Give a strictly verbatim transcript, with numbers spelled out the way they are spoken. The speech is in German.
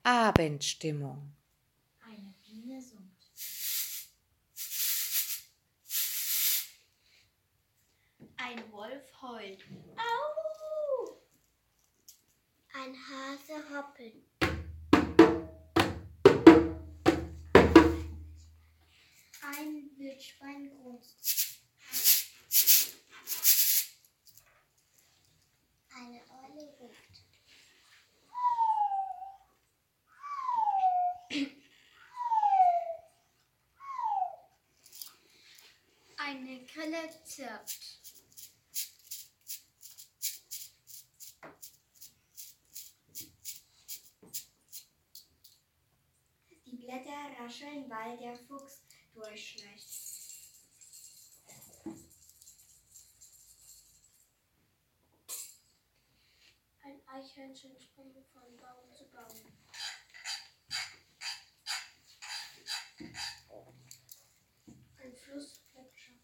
Abendstimmung. Eine Biene summt. Ein Wolf heult. Au! Ein Hase hoppelt. Ein Wildschwein grunzt. Eine Eule ruft. Eine Grille zirpt. Die Blätter rascheln, weil der Fuchs durchschleicht. Ein Eichhörnchen springt von Baum zu Baum. Ein Fluss plätschert.